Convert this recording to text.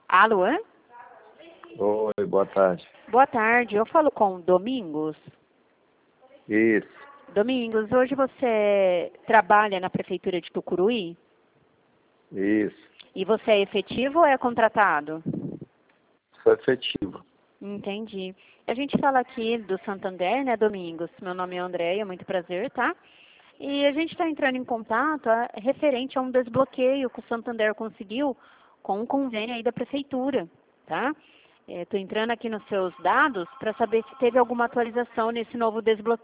Alô? Oi, boa tarde. Boa tarde, eu falo com o Domingos. Isso, Domingos, hoje você trabalha na Prefeitura de Tucuruí? isso. E você é efetivo ou é contratado? Sou efetivo. Entendi. A gente fala aqui do Santander, né, Domingos? Meu nome é Andréia, muito prazer, tá? E a gente está entrando em contato referente a um desbloqueio que o Santander conseguiu com um convênio aí da Prefeitura, tá? Estou entrando aqui nos seus dados para saber se teve alguma atualização nesse novo desbloqueio.